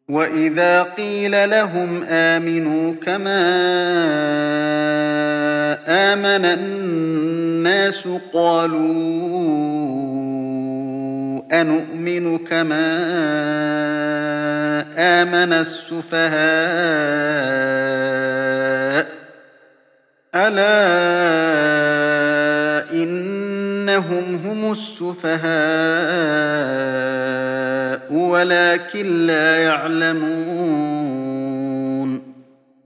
وَإِذَا قِيلَ لَهُمْ آمِنُوا كَمَا آمَنَ النَّاسُ قَالُوا أَنُؤْمِنُ كَمَا آمَنَ السُّفَهَاءُ ۗ أَلَا إِنَّهُمْ هُمُ السُّفَهَاءُ وَلَٰكِن لَّا يَعْلَمُونَ